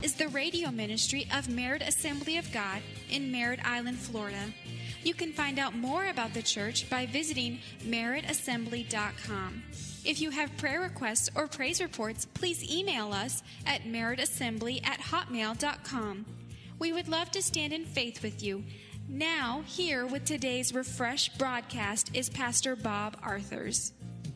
Is the radio ministry of Merritt Assembly of God in Merritt Island, Florida. You can find out more about the church by visiting merrittassembly.com. If you have prayer requests or praise reports, please email us at merrittassembly@hotmail.com. We would love to stand in faith with you. Now, here with today's Refresh broadcast is Pastor Bob Arthurs.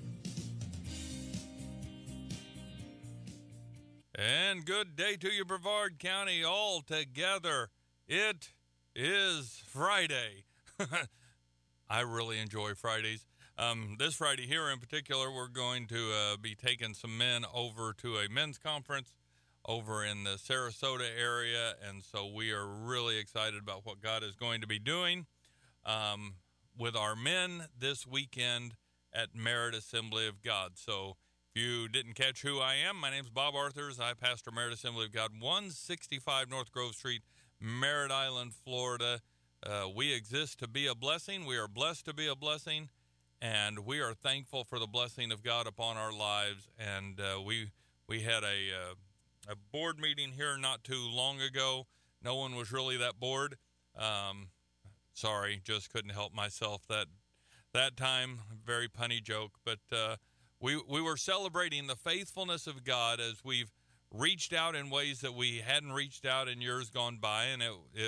And good day to you, Brevard County, all together. It is Friday. I really enjoy Fridays. This Friday here in particular, we're going to be taking some men over to a men's conference over in the Sarasota area, and so we are really excited about what God is going to be doing with our men this weekend at Merritt Assembly of God. So if you didn't catch who I am, my name is Bob Arthurs. I pastor Merritt Assembly of God, 165 North Grove Street, Merritt Island, Florida. We exist to be a blessing. We are blessed to be a blessing, and we are thankful for the blessing of God upon our lives. And we had a board meeting here not too long ago. No one was really that bored. Sorry, just couldn't help myself that time. Very punny joke, but we were celebrating the faithfulness of God as we've reached out in ways that we hadn't reached out in years gone by, and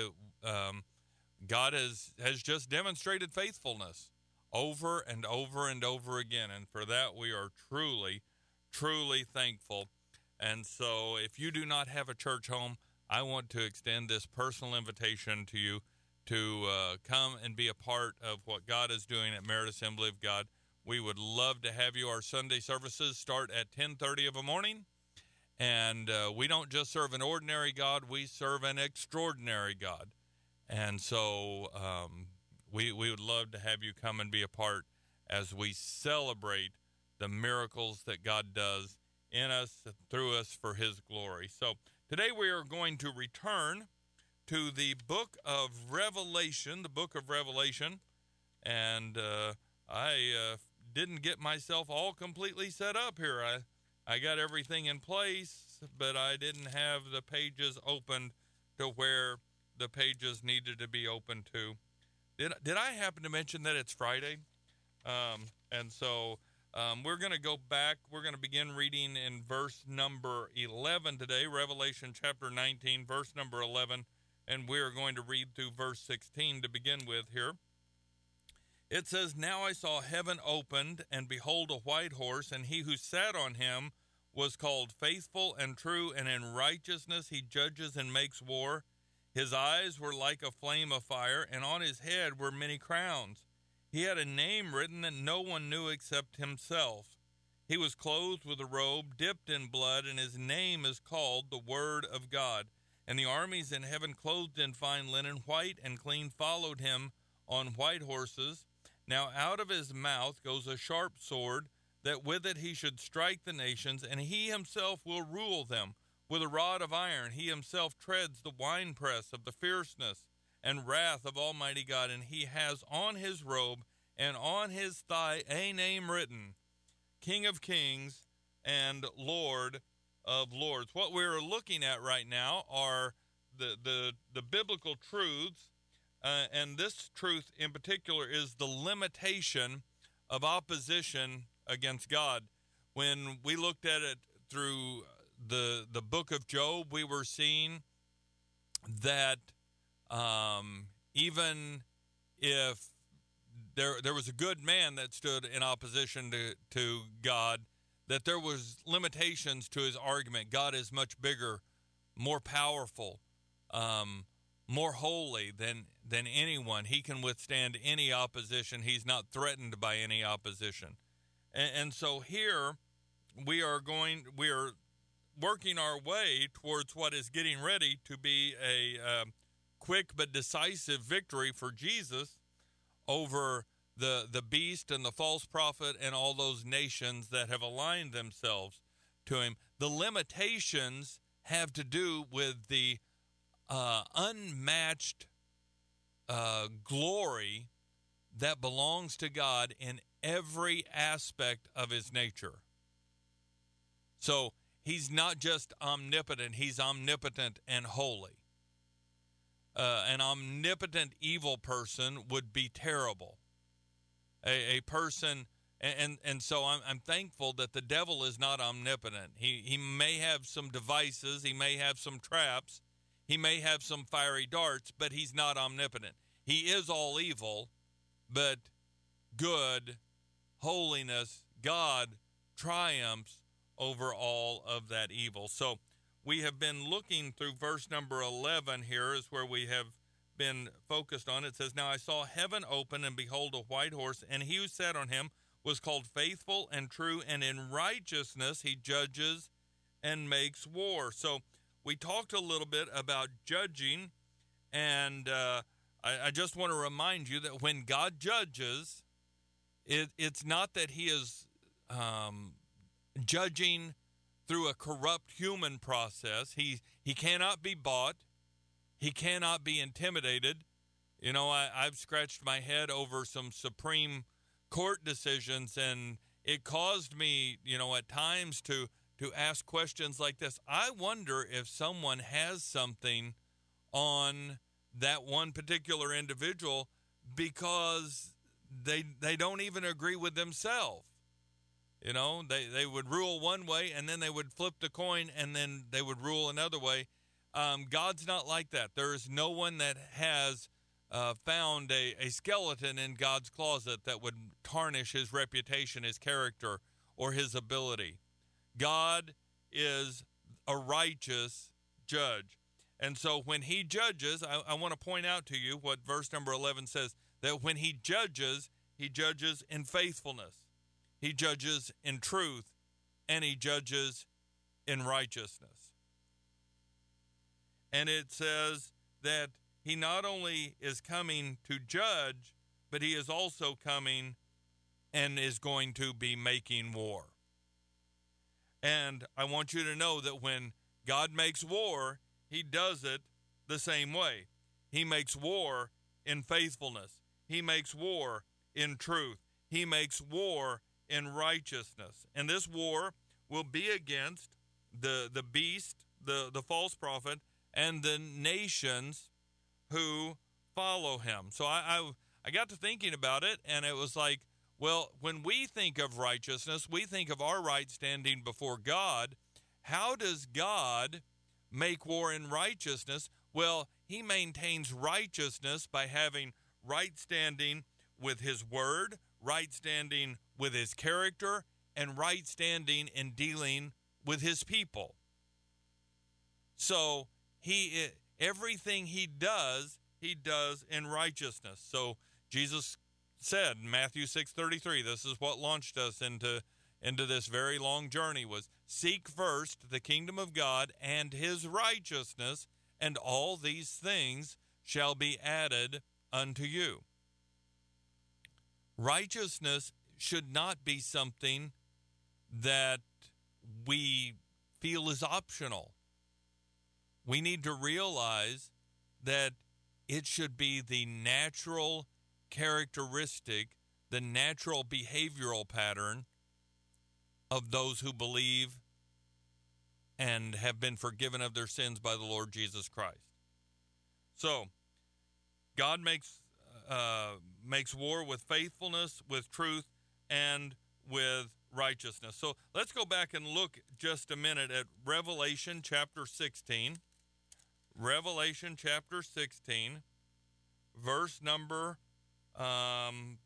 God has just demonstrated faithfulness over and over and over again, and for that we are truly, truly thankful. And so if you do not have a church home, I want to extend this personal invitation to you to come and be a part of what God is doing at Merritt Assembly of God. We would love to have you. Our Sunday services start at 10:30 of a morning, and we don't just serve an ordinary God, we serve an extraordinary God. And so we would love to have you come and be a part as we celebrate the miracles that God does in us, through us, for His glory. So today we are going to return to the book of Revelation, and I didn't get myself all completely set up here. I got everything in place, but I didn't have the pages opened to where the pages needed to be opened to. Did I happen to mention that it's Friday? And so we're going to go back. We're going to begin reading in verse number 11 today, Revelation chapter 19, verse number 11, and we're going to read through verse 16 to begin with here. It says, "Now I saw heaven opened, and behold, a white horse, and he who sat on him was called Faithful and True, and in righteousness he judges and makes war. His eyes were like a flame of fire, and on his head were many crowns. He had a name written that no one knew except himself. He was clothed with a robe dipped in blood, and his name is called the Word of God. And the armies in heaven, clothed in fine linen, white and clean, followed him on white horses. Now out of his mouth goes a sharp sword, that with it he should strike the nations, and he himself will rule them. With a rod of iron he himself treads the winepress of the fierceness and wrath of Almighty God, and he has on his robe and on his thigh a name written, King of Kings and Lord of Lords." What we're looking at right now are the biblical truths, and this truth in particular is the limitation of opposition against God. When we looked at it through the book of Job, we were seeing that even if there was a good man that stood in opposition to God, that there was limitations to his argument. God is much bigger, more powerful, more holy than anyone. He can withstand any opposition. He's not threatened by any opposition. And so here we are working our way towards what is getting ready to be a quick but decisive victory for Jesus over the beast and the false prophet and all those nations that have aligned themselves to him. The limitations have to do with the unmatched glory that belongs to God in every aspect of his nature. So he's not just omnipotent, he's omnipotent and holy. An omnipotent evil person would be terrible. A person, and so I'm thankful that the devil is not omnipotent. He may have some devices, he may have some traps, he may have some fiery darts, but he's not omnipotent. He is all evil, but good, holiness, God triumphs over all of that evil. So we have been looking through verse number 11 here is where we have been focused on. It says, "Now I saw heaven open, and behold, a white horse, and he who sat on him was called Faithful and True, and in righteousness he judges and makes war." So we talked a little bit about judging, and I just want to remind you that when God judges, it's not that he is judging through a corrupt human process. He cannot be bought. He cannot be intimidated. You know, I've scratched my head over some Supreme Court decisions, and it caused me, you know, at times to ask questions like this. I wonder if someone has something on that one particular individual because they don't even agree with themselves. You know, they would rule one way, and then they would flip the coin, and then they would rule another way. God's not like that. There is no one that has found a skeleton in God's closet that would tarnish his reputation, his character, or his ability. God is a righteous judge. And so when he judges, I want to point out to you what verse number 11 says, that when he judges in faithfulness. He judges in truth, and he judges in righteousness. And it says that he not only is coming to judge, but he is also coming and is going to be making war. And I want you to know that when God makes war, he does it the same way. He makes war in faithfulness. He makes war in truth. He makes war in righteousness. And this war will be against the beast, the false prophet, and the nations who follow him. So I got to thinking about it, and it was like, well, when we think of righteousness, we think of our right standing before God. How does God make war in righteousness? Well, he maintains righteousness by having right standing with his word, right standing with his character, and right standing in dealing with his people. So everything he does in righteousness. So Jesus said in Matthew 6:33, this is what launched us into this very long journey, was seek first the kingdom of God and his righteousness, and all these things shall be added unto you. Righteousness should not be something that we feel is optional. We need to realize that it should be the natural characteristic, the natural behavioral pattern of those who believe and have been forgiven of their sins by the Lord Jesus Christ. So, God makes war with faithfulness, with truth, and with righteousness. So let's go back and look just a minute at Revelation chapter 16. Revelation chapter 16, verse number 5,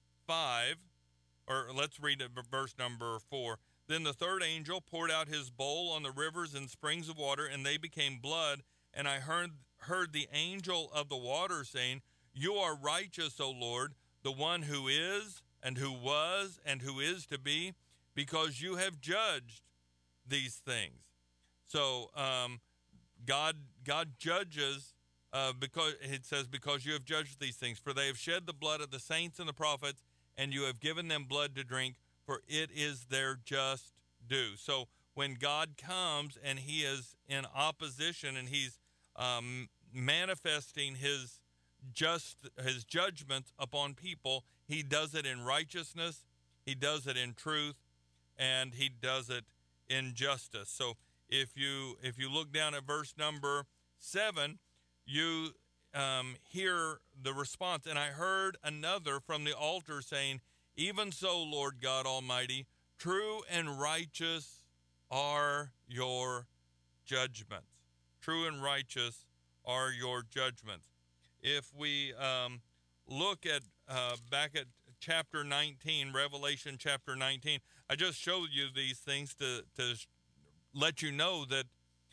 or let's read it, verse number 4. Then the third angel poured out his bowl on the rivers and springs of water, and they became blood. And I heard the angel of the water saying, you are righteous, O Lord, the one who is, and who was, and who is to be, because you have judged these things. So God judges, because it says, because you have judged these things. For they have shed the blood of the saints and the prophets, and you have given them blood to drink, for it is their just due. So when God comes and he is in opposition and he's manifesting his judgments upon people, he does it in righteousness, he does it in truth, and he does it injustice. So if you look down at verse number 7, you hear the response. And I heard another from the altar saying, "Even so, Lord God Almighty, true and righteous are your judgments." True and righteous are your judgments. If we look at back at chapter 19, Revelation chapter 19, I just showed you these things to let you know that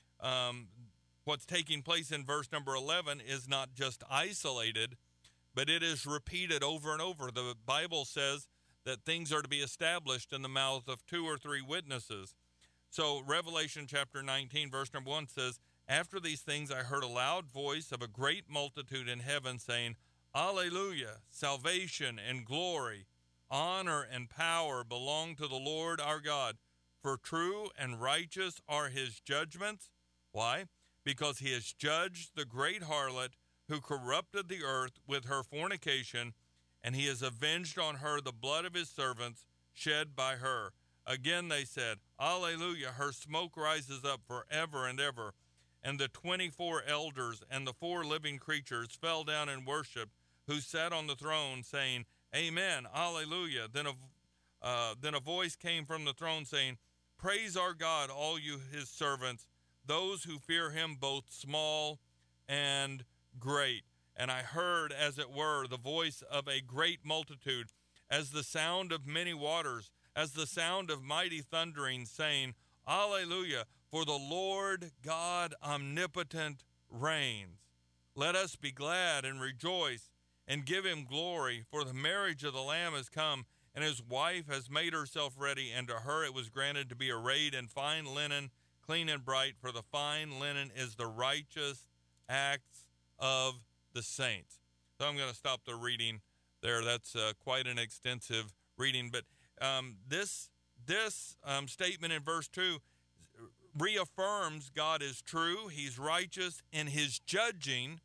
what's taking place in verse number 11 is not just isolated, but it is repeated over and over. The Bible says that things are to be established in the mouth of 2 or 3 witnesses. So Revelation chapter 19, verse number 1 says, "After these things I heard a loud voice of a great multitude in heaven saying, Alleluia, salvation and glory, honor and power belong to the Lord our God. For true and righteous are his judgments." Why? Because he has judged the great harlot who corrupted the earth with her fornication, and he has avenged on her the blood of his servants shed by her. Again they said, Alleluia, her smoke rises up forever and ever. And the 24 elders and the 4 living creatures fell down and worshipped, who sat on the throne, saying, Amen, Alleluia. Then a voice came from the throne saying, Praise our God, all you his servants, those who fear him, both small and great. And I heard, as it were, the voice of a great multitude, as the sound of many waters, as the sound of mighty thundering, saying, Alleluia, for the Lord God omnipotent reigns. Let us be glad and rejoice and give him glory, for the marriage of the Lamb is come, and his wife has made herself ready, and to her it was granted to be arrayed in fine linen, clean and bright, for the fine linen is the righteous acts of the saints. So I'm going to stop the reading there. That's quite an extensive reading, but this statement in verse 2 reaffirms God is true, he's righteous in his judging,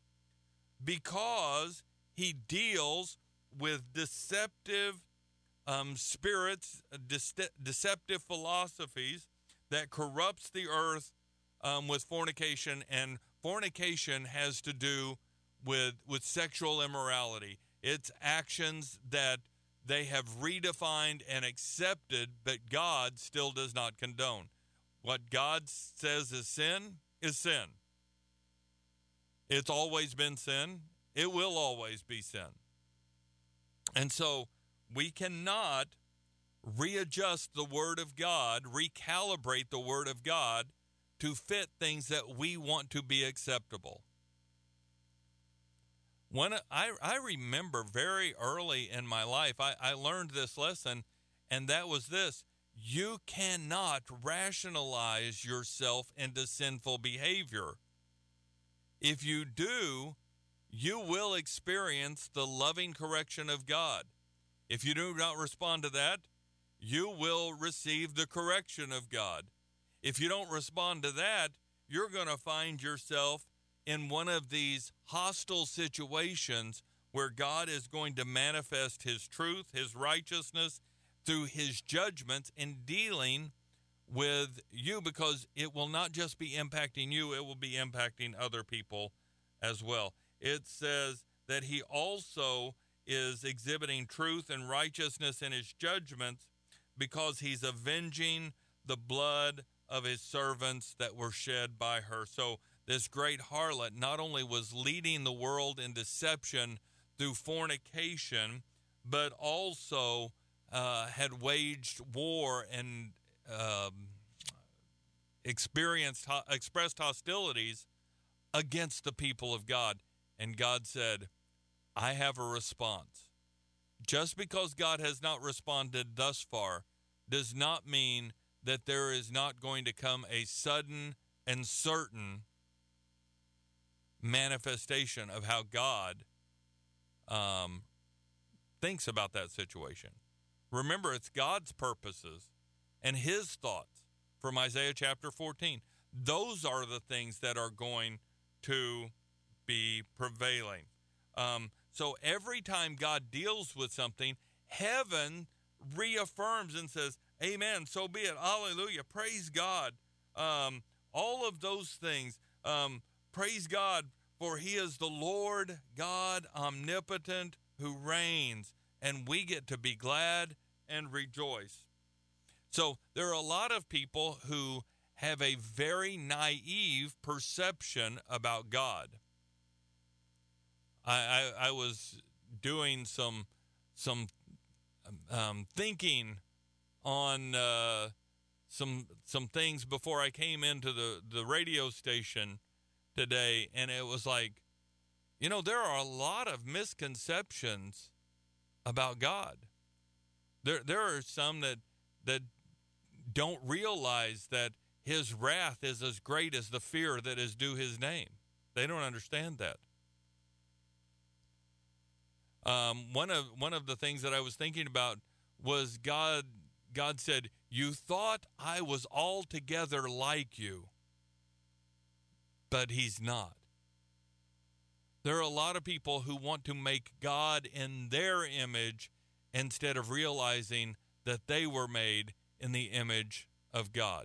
because he deals with deceptive spirits, deceptive philosophies that corrupts the earth with fornication, and fornication has to do with sexual immorality. It's actions that they have redefined and accepted, but God still does not condone. What God says is sin is sin. It's always been sin. It will always be sin. And so we cannot readjust the Word of God, recalibrate the Word of God to fit things that we want to be acceptable. When I remember very early in my life, I learned this lesson, and that was this: you cannot rationalize yourself into sinful behavior. If you do, you will experience the loving correction of God. If you do not respond to that, you will receive the correction of God. If you don't respond to that, you're going to find yourself in one of these hostile situations where God is going to manifest his truth, his righteousness, through his judgments in dealing with you, because it will not just be impacting you, it will be impacting other people as well. It says that he also is exhibiting truth and righteousness in his judgments because he's avenging the blood of his servants that were shed by her. So this great harlot not only was leading the world in deception through fornication, but also had waged war and expressed hostilities against the people of God. And God said, I have a response. Just because God has not responded thus far does not mean that there is not going to come a sudden and certain manifestation of how God thinks about that situation. Remember, it's God's purposes and his thoughts from Isaiah chapter 14. Those are the things that are going to be prevailing. So every time God deals with something, heaven reaffirms and says, Amen. So be it. Hallelujah. Praise God. All of those things. Praise God, for he is the Lord God omnipotent who reigns, and we get to be glad and rejoice. So there are a lot of people who have a very naive perception about God. I was doing some thinking on some things before I came into the radio station today, and it was like, there are a lot of misconceptions about God. There are some that don't realize that his wrath is as great as the fear that is due his name. They don't understand that. One of the things that I was thinking about was God said, "You thought I was altogether like you," but he's not. There are a lot of people who want to make God in their image instead of realizing that they were made in the image of God.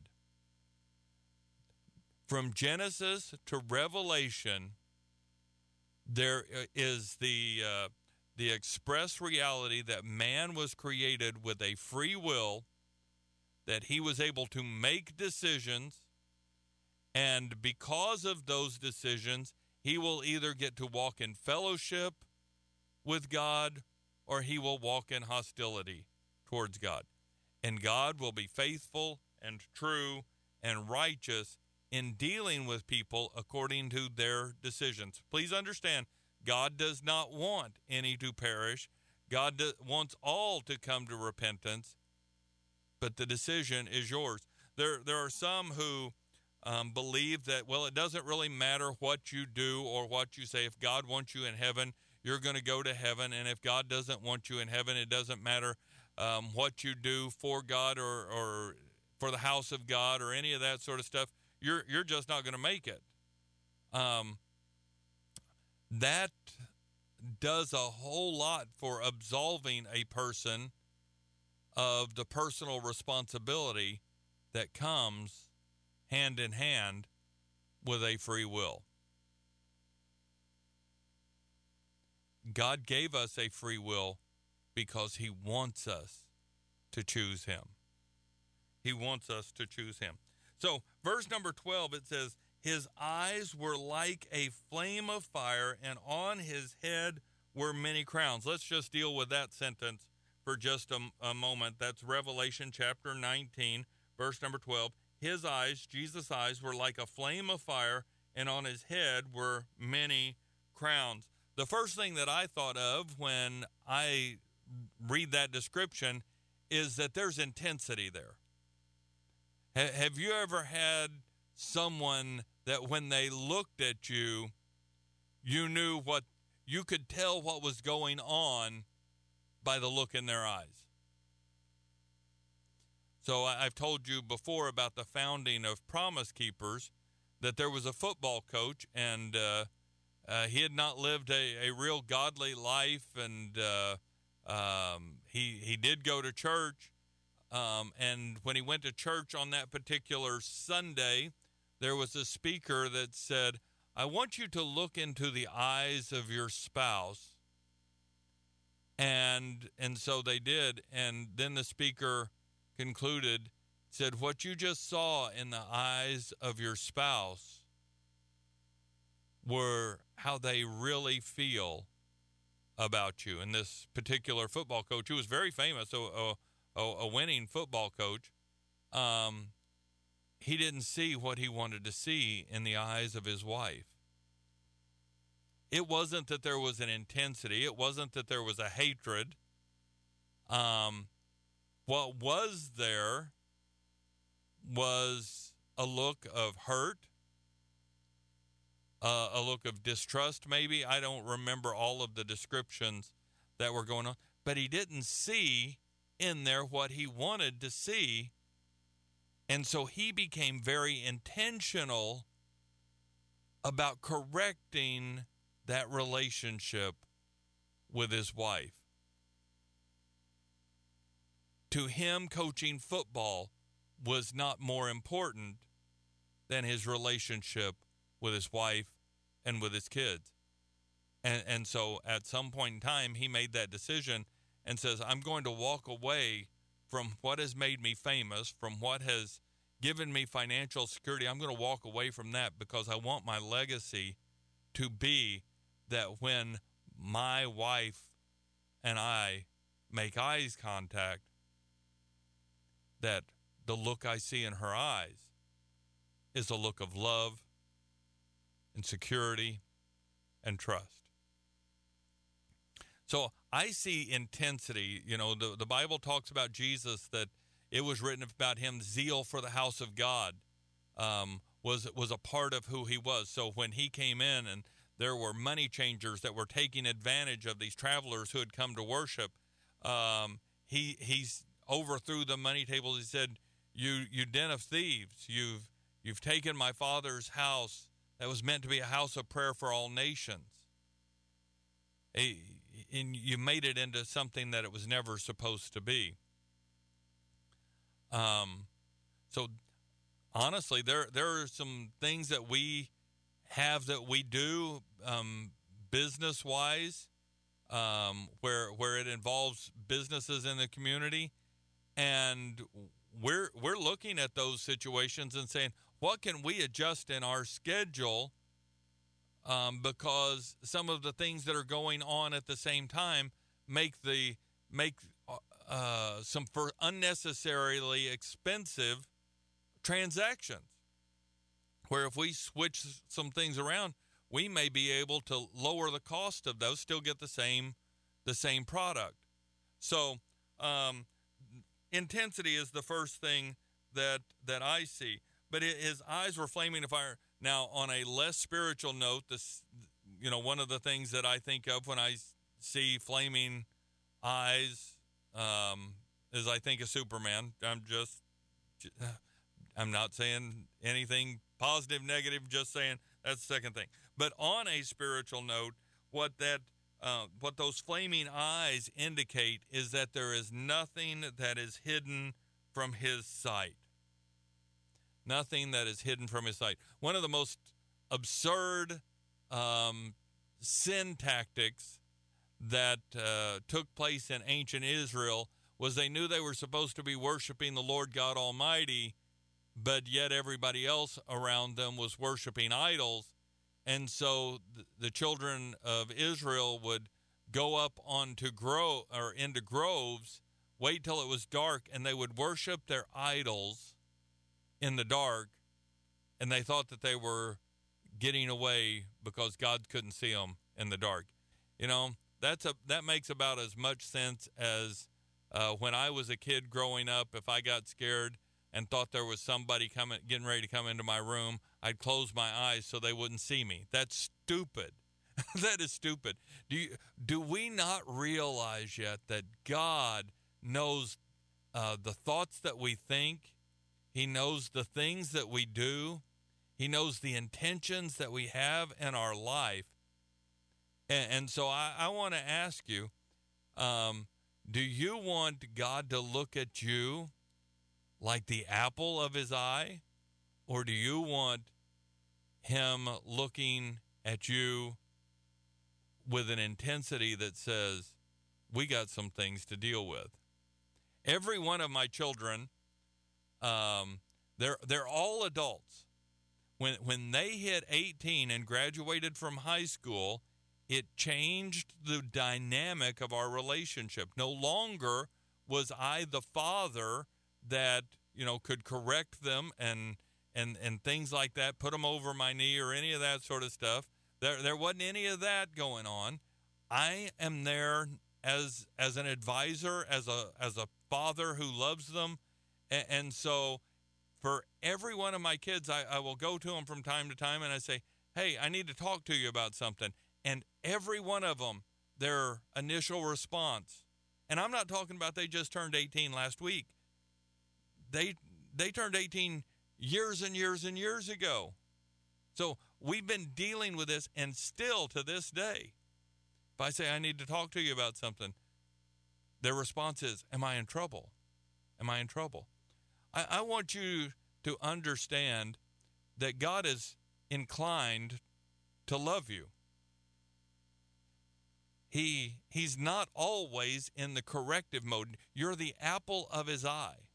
From Genesis to Revelation, there is the express reality that man was created with a free will, that he was able to make decisions, and because of those decisions, he will either get to walk in fellowship with God or he will walk in hostility towards God. And God will be faithful and true and righteous in dealing with people according to their decisions. Please understand, God does not want any to perish. God wants all to come to repentance, but the decision is yours. There are some who believe that, well, it doesn't really matter what you do or what you say. If God wants you in heaven, you're going to go to heaven. And if God doesn't want you in heaven, it doesn't matter what you do for God or for the house of God or any of that sort of stuff. You're just not going to make it. That does a whole lot for absolving a person of the personal responsibility that comes hand in hand with a free will. God gave us a free will because he wants us to choose him. He wants us to choose him. So, verse number 12, it says, his eyes were like a flame of fire, and on his head were many crowns. Let's just deal with that sentence for just a moment. That's Revelation chapter 19, verse number 12. His eyes, Jesus' eyes, were like a flame of fire, and on his head were many crowns. The first thing that I thought of when I read that description is that there's intensity there. Have you ever had someone that when they looked at you, you could tell what was going on by the look in their eyes? So I've told you before about the founding of Promise Keepers, that there was a football coach, and he had not lived a real godly life, and he did go to church. And when he went to church on that particular Sunday, there was a speaker that said, I want you to look into the eyes of your spouse. And so they did. And then the speaker concluded, said, what you just saw in the eyes of your spouse were how they really feel about you. And this particular football coach, who was very famous, a winning football coach, he didn't see what he wanted to see in the eyes of his wife. It wasn't that there was an intensity. It wasn't that there was a hatred. What was there was a look of hurt, a look of distrust maybe. I don't remember all of the descriptions that were going on. But he didn't see in there what he wanted to see. And so he became very intentional about correcting that relationship with his wife, To him, coaching football was not more important than his relationship with his wife and with his kids. And so at some point in time, he made that decision and says, I'm going to walk away from what has made me famous, from what has given me financial security. I'm going to walk away from that because I want my legacy to be that when my wife and I make eyes contact, that the look I see in her eyes is a look of love and security and trust. So I see intensity. You know, the Bible talks about Jesus, that it was written about him, zeal for the house of God was a part of who he was. So when he came in and there were money changers that were taking advantage of these travelers who had come to worship, he's overthrew the money tables. He said, you den of thieves, you've taken my Father's house that was meant to be a house of prayer for all nations. And you made it into something that it was never supposed to be. So honestly, there are some things that we have that we do business wise, where it involves businesses in the community, and we're looking at those situations and saying, what can we adjust in our schedule? Because some of the things that are going on at the same time make some for unnecessarily expensive transactions, where if we switch some things around, we may be able to lower the cost of those, still get the same product. So intensity is the first thing that I see. But his eyes were flaming of fire. Now, on a less spiritual note, one of the things that I think of when I see flaming eyes is I think of Superman. I'm not saying anything positive, negative, just saying that's the second thing. But on a spiritual note, what those flaming eyes indicate is that there is nothing that is hidden from his sight. Nothing that is hidden from his sight. One of the most absurd sin tactics that took place in ancient Israel was they knew they were supposed to be worshiping the Lord God Almighty, but yet everybody else around them was worshiping idols. And so the children of Israel would go up into groves, wait till it was dark, and they would worship their idols in the dark, and they thought that they were getting away because God couldn't see them in the dark. You know, that makes about as much sense as when I was a kid growing up. If I got scared and thought there was somebody getting ready to come into my room, I'd close my eyes so they wouldn't see me. That's stupid. That is stupid. Do we not realize yet that God knows the thoughts that we think? He knows the things that we do. He knows the intentions that we have in our life. And so I want to ask you, do you want God to look at you like the apple of his eye? Or do you want him looking at you with an intensity that says, we got some things to deal with? Every one of my children, they're all adults. When they hit 18 and graduated from high school, it changed the dynamic of our relationship. No longer was I the father that, could correct them and things like that, put them over my knee or any of that sort of stuff. There wasn't any of that going on. I am there as an advisor, as a father who loves them. And so for every one of my kids, I will go to them from time to time and I say, hey, I need to talk to you about something. And every one of them, their initial response, and I'm not talking about they just turned 18 last week. They turned 18 years and years and years ago. So we've been dealing with this, and still to this day, if I say I need to talk to you about something, their response is, am I in trouble? Am I in trouble? I want you to understand that God is inclined to love you. He's not always in the corrective mode. You're the apple of his eye.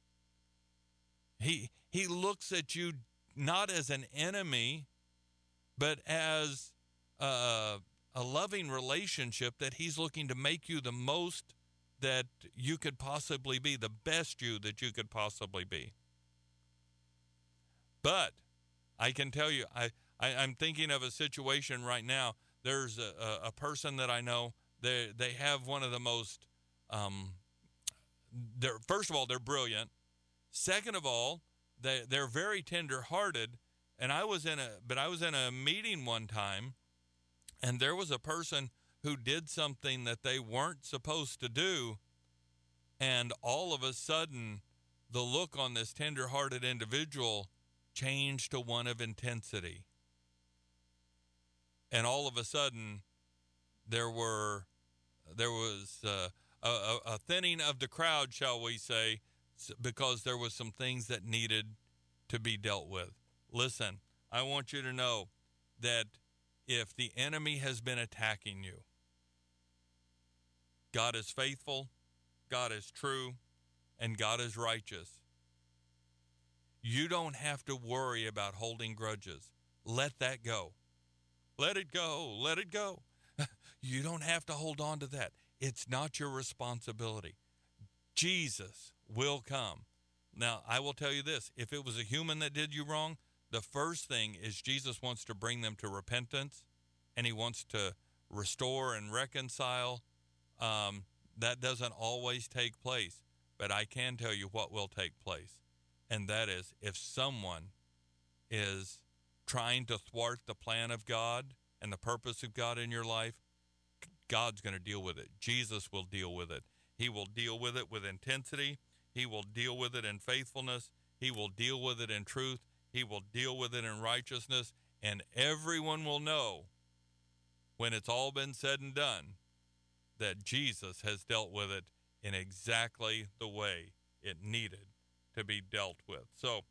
He looks at you not as an enemy, but as a loving relationship that he's looking to make you the most that you could possibly be, the best you that you could possibly be. But I can tell you, I'm thinking of a situation right now. There's a person that I know. They have one of the most. First of all, they're brilliant. Second of all, they're very tender-hearted. And I was in a meeting one time, and there was a person who did something that they weren't supposed to do, and all of a sudden, the look on this tender-hearted individual changed to one of intensity. And all of a sudden, there was a thinning of the crowd, shall we say, because there was some things that needed to be dealt with. Listen, I want you to know that if the enemy has been attacking you, God is faithful, God is true, and God is righteous. You don't have to worry about holding grudges. Let that go. Let it go. Let it go. You don't have to hold on to that. It's not your responsibility. Jesus will come. Now, I will tell you this. If it was a human that did you wrong, the first thing is Jesus wants to bring them to repentance, and he wants to restore and reconcile. That doesn't always take place, but I can tell you what will take place, and that is if someone is trying to thwart the plan of God and the purpose of God in your life, God's going to deal with it. Jesus will deal with it. He will deal with it with intensity. He will deal with it in faithfulness. He will deal with it in truth. He will deal with it in righteousness. And everyone will know when it's all been said and done that Jesus has dealt with it in exactly the way it needed to be dealt with. So,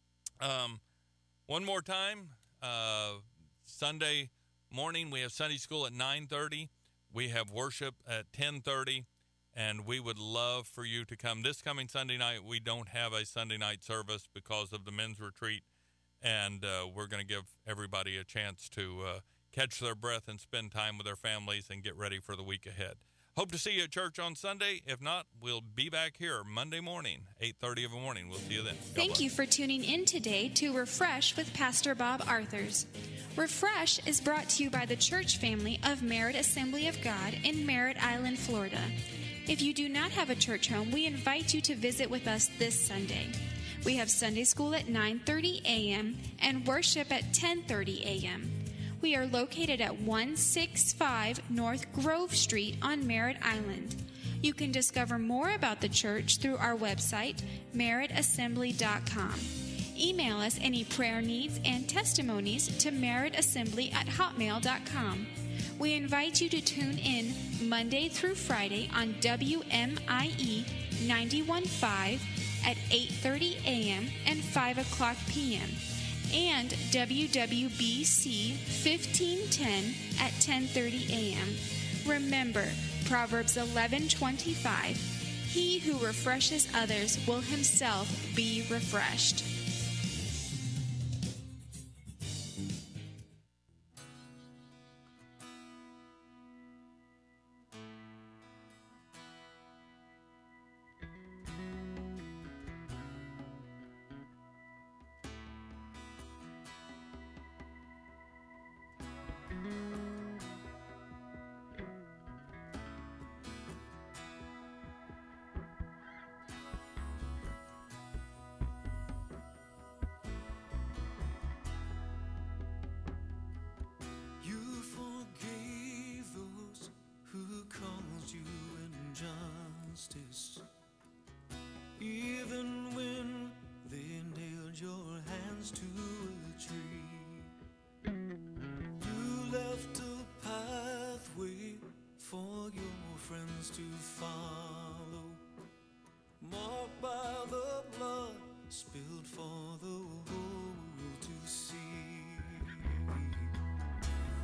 one more time, Sunday morning, we have Sunday school at 9:30. We have worship at 10:30, and we would love for you to come. This coming Sunday night, we don't have a Sunday night service because of the men's retreat, and we're going to give everybody a chance to catch their breath and spend time with their families and get ready for the week ahead. Hope to see you at church on Sunday. If not, we'll be back here Monday morning, 8:30 in the morning. We'll see you then. Thank you for tuning in today to Refresh with Pastor Bob Arthurs. Refresh is brought to you by the church family of Merritt Assembly of God in Merritt Island, Florida. If you do not have a church home, we invite you to visit with us this Sunday. We have Sunday school at 9:30 a.m. and worship at 10:30 a.m. We are located at 165 North Grove Street on Merritt Island. You can discover more about the church through our website, merrittassembly.com. Email us any prayer needs and testimonies to merrittassembly@hotmail.com. We invite you to tune in Monday through Friday on WMIE 91.5 at 8:30 a.m. and 5 o'clock p.m. and WWBC 1510 at 10:30 a.m. Remember, Proverbs 11:25, he who refreshes others will himself be refreshed. Even when they nailed your hands to a tree, you left a pathway for your friends to follow, marked by spilled for